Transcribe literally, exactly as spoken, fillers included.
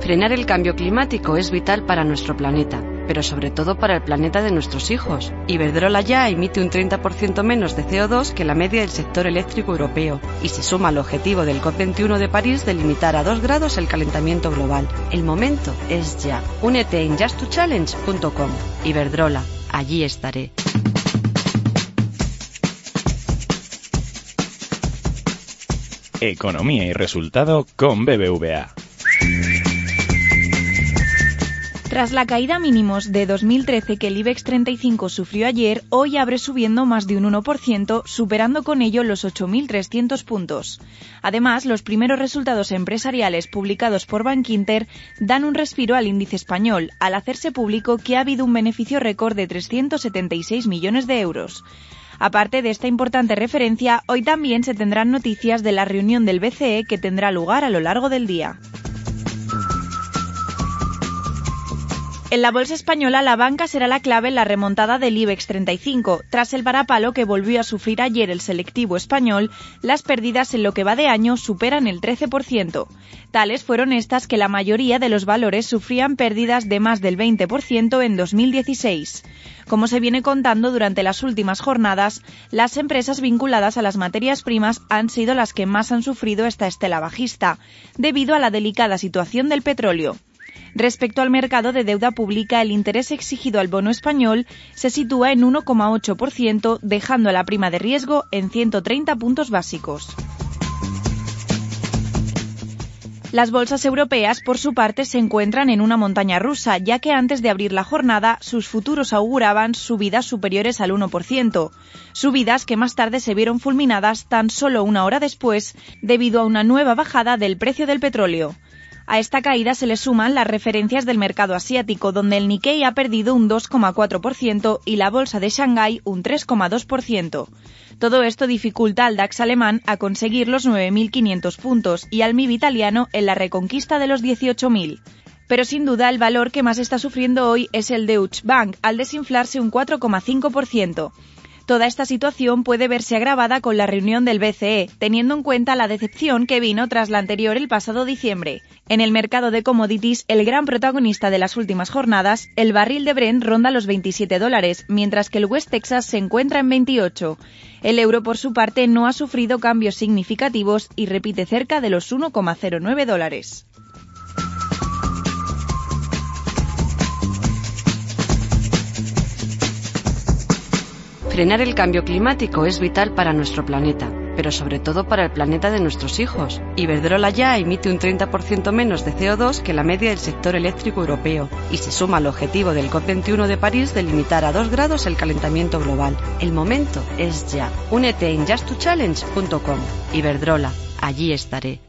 Frenar el cambio climático es vital para nuestro planeta, pero sobre todo para el planeta de nuestros hijos. Iberdrola ya emite un treinta por ciento menos de C O dos que la media del sector eléctrico europeo y se suma al objetivo del COP veintiuno de París de limitar a dos grados el calentamiento global. El momento es ya. Únete en just to challenge punto com. Iberdrola, allí estaré. Economía y resultado con B B V A. Tras la caída mínimos de dos mil trece que el IBEX treinta y cinco sufrió ayer, hoy abre subiendo más de un uno por ciento, superando con ello los ocho mil trescientos puntos. Además, los primeros resultados empresariales publicados por Bankinter dan un respiro al índice español, al hacerse público que ha habido un beneficio récord de trescientos setenta y seis millones de euros. Aparte de esta importante referencia, hoy también se tendrán noticias de la reunión del B C E que tendrá lugar a lo largo del día. En la bolsa española, la banca será la clave en la remontada del IBEX treinta y cinco. Tras el varapalo que volvió a sufrir ayer el selectivo español, las pérdidas en lo que va de año superan el trece por ciento. Tales fueron estas que la mayoría de los valores sufrían pérdidas de más del veinte por ciento en dos mil dieciséis. Como se viene contando durante las últimas jornadas, las empresas vinculadas a las materias primas han sido las que más han sufrido esta estela bajista, debido a la delicada situación del petróleo. Respecto al mercado de deuda pública, el interés exigido al bono español se sitúa en uno coma ocho por ciento, dejando la prima de riesgo en ciento treinta puntos básicos. Las bolsas europeas, por su parte, se encuentran en una montaña rusa, ya que antes de abrir la jornada, sus futuros auguraban subidas superiores al uno por ciento. Subidas que más tarde se vieron fulminadas tan solo una hora después, debido a una nueva bajada del precio del petróleo. A esta caída se le suman las referencias del mercado asiático, donde el Nikkei ha perdido un dos coma cuatro por ciento y la bolsa de Shanghái un tres coma dos por ciento. Todo esto dificulta al DAX alemán a conseguir los nueve mil quinientos puntos y al M I B italiano en la reconquista de los dieciocho mil. Pero sin duda el valor que más está sufriendo hoy es el Deutsche Bank, al desinflarse un cuatro coma cinco por ciento. Toda esta situación puede verse agravada con la reunión del B C E, teniendo en cuenta la decepción que vino tras la anterior el pasado diciembre. En el mercado de commodities, el gran protagonista de las últimas jornadas, el barril de Brent ronda los veintisiete dólares, mientras que el West Texas se encuentra en veintiocho. El euro, por su parte, no ha sufrido cambios significativos y repite cerca de los uno coma cero nueve dólares. Frenar el cambio climático es vital para nuestro planeta, pero sobre todo para el planeta de nuestros hijos. Iberdrola ya emite un treinta por ciento menos de C O dos que la media del sector eléctrico europeo y se suma al objetivo del COP veintiuno de París de limitar a dos grados el calentamiento global. El momento es ya. Únete en just to challenge punto com. Iberdrola, allí estaré.